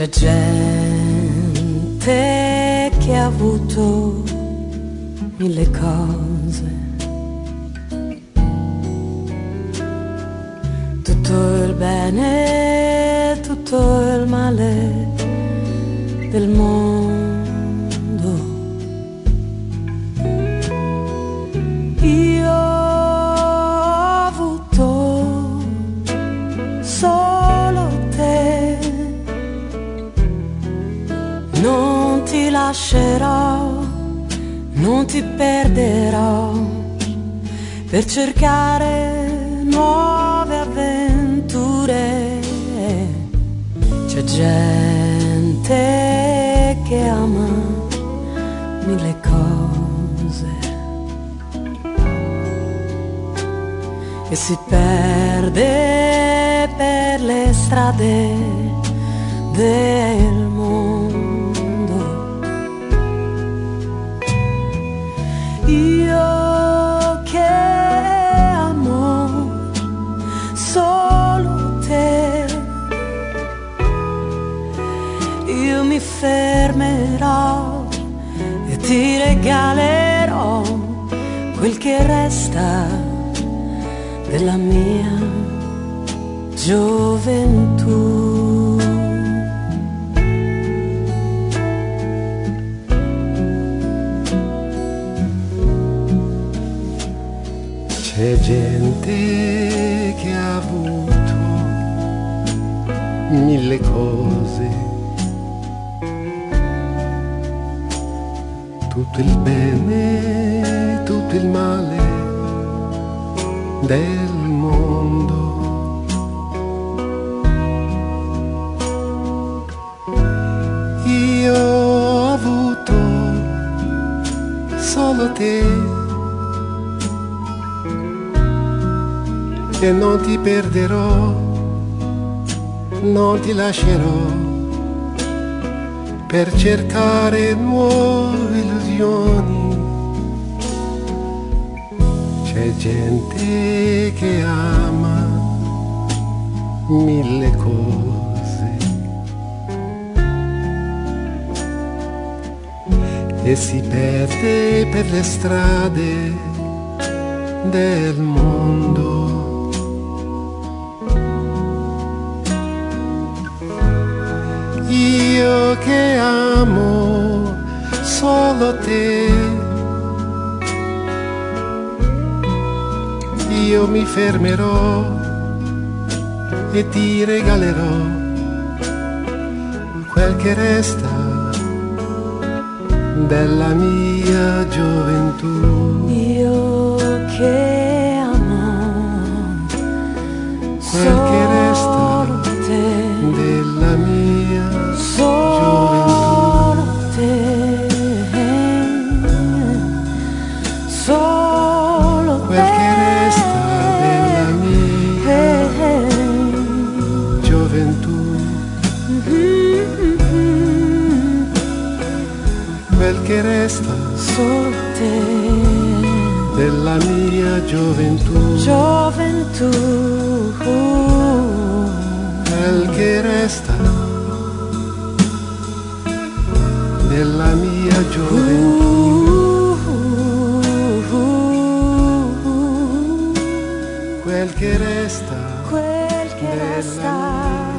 C'è gente che ha avuto mille cose, tutto il bene, tutto il male del mondo. Io ho avuto solo te, non ti lascerò, non ti perderò per cercare nuove avventure. C'è gente che ama mille cose e si perde per le strade del mondo. Io che amo solo te, io mi fermerò e ti regalerò quel che resta della mia gioventù. C'è gente che ha avuto mille cose, tutto il bene, tutto il male del mondo. Io ho avuto solo te e non ti perderò, non ti lascerò per cercare nuove illusioni. C'è gente che ama mille cose e si perde per le strade del mondo. Io che amo solo te, io mi fermerò e ti regalerò quel che resta della mia gioventù. Io che amo quel che resta te, della mia solo te, solo quel che resta della mia gioventù, quel che resta solo te, della mia gioventù, gioventù, quel che resta della mia gioventù, quel che resta quel che della resta mia